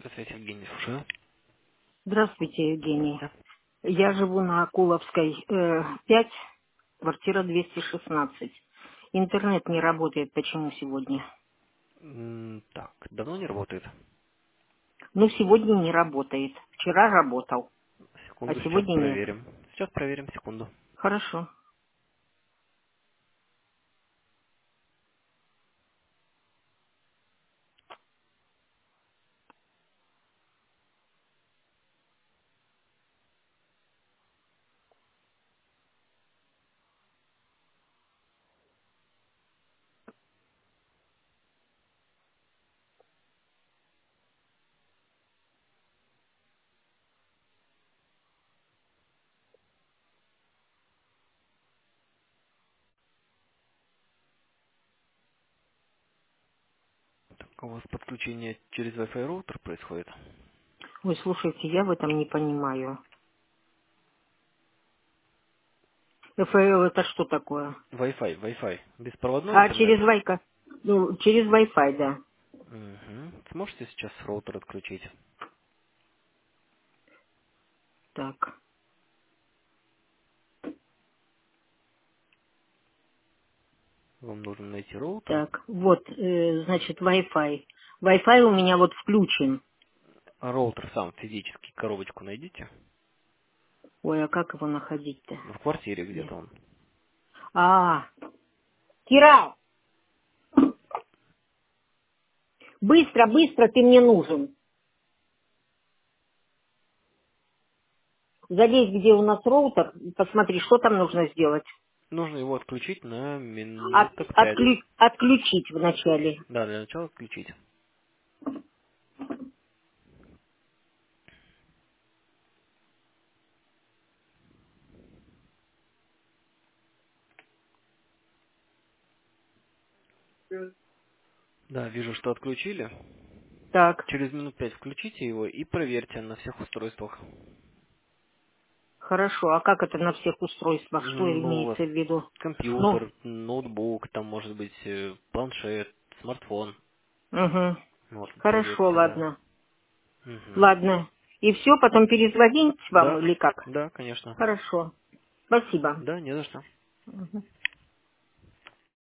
Связь Евгений, слушаю. Здравствуйте, Евгений. Здравствуйте. Я живу на Акуловской, 5, квартира 216. Интернет не работает. Почему сегодня? Так, давно не работает? Ну, сегодня не работает. Вчера работал, а Секунду, сейчас сегодня нет. проверим. Сейчас проверим, секунду. Хорошо. Так, у вас подключение через Wi-Fi роутер происходит? Ой, слушайте, я в этом не понимаю. ФЛ это что такое? Wi-Fi. Беспроводной А, интернет? через Вайка? Ну, через Wi-Fi, да. Угу. Сможете сейчас роутер отключить? Так, Вам нужно найти роутер. так. Вот, значит, Wi-Fi. Wi-Fi у меня вот включен. А роутер сам физически, коробочку найдите. Ой, а как его находить-то? В квартире Где? где-то он. А, Кирал! Быстро, быстро ты мне нужен. Залезь, где у нас роутер, и посмотри, что там нужно сделать. Нужно его отключить на минуток 5. Отключить вначале. Да, для начала отключить. Да, вижу, что отключили. Так, Через минут 5 включите его и проверьте на всех устройствах. хорошо. А как это на всех устройствах? Что Ну, у вас имеется в виду? Ну, компьютер, ноутбук, там может быть планшет, смартфон. угу. Вот, Хорошо, проверьте, да. ладно. Мгм. Ладно. И все, потом перезвонить вам Да, или как? да, конечно. Хорошо. Спасибо. Да, не за что. Мгм.